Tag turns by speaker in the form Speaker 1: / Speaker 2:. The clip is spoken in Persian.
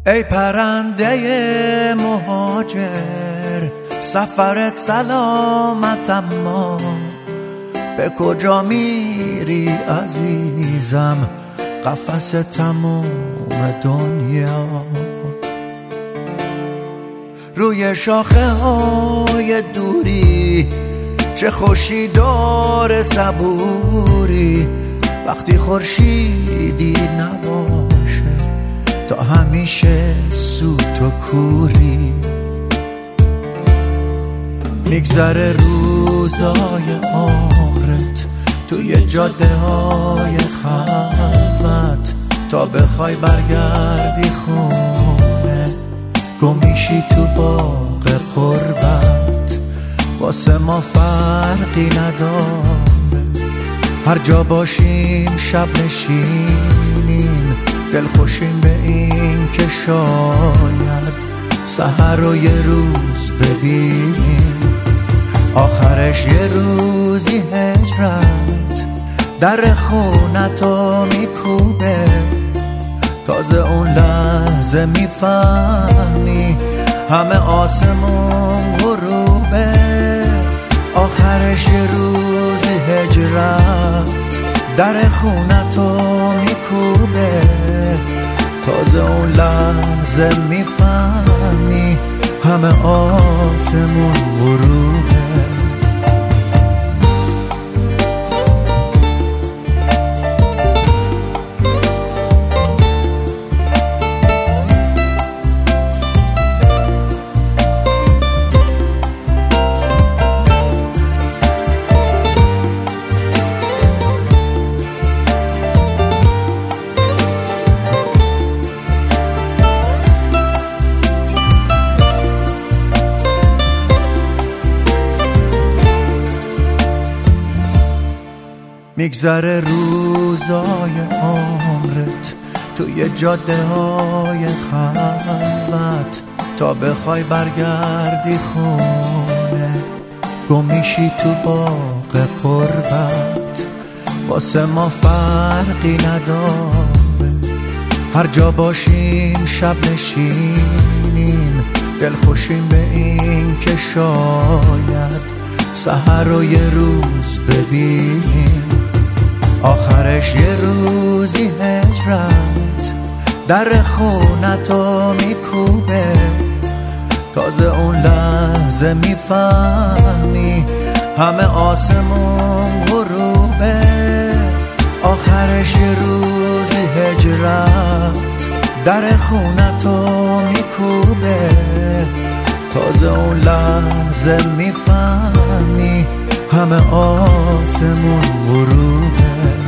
Speaker 1: ای پرنده مهاجر، سفرت سلامت اما به کجا میری عزیزم؟ قفس تموم دنیا. روی شاخه های دوری چه خوشی داره صبوری، وقتی خورشیدی نباشه تا همیشه سوت و کوری. میگذره روزای عمرت توی جاده های خلوت، تا بخوای برگردی خونه گمیشی تو باغ قربت. واسه ما فرقی نداره هر جا باشیم، شب نشینیم دل خوشیم به این که شاید سحر رو یه روز ببینیم. آخرش یه روزی هجرت در خونتو میکوبه، تازه اون لحظه میفهمی همه آسمون غروبه. آخرش یه روزی هجرت در خونتو میکوبه، تازه اون لحظه میفهمی همه آسمون غروبه. میگذره روزای عمرت توی جاده های خلوت، تا بخوای برگردی خونه گمیشی تو باغ قربت. واسه ما فرقی نداره هر جا باشیم، شب نشینیم دل خوشیم به این که شاید سحر رو یه روز ببینیم. آخرش یه روزی هجرت در خونتو میکوبه، تازه اون لحظه میفهمی همه آسمون غروبه. آخرش یه روزی هجرت در خونتو میکوبه، تازه اون لحظه میفهمی همه آسمون غروبه.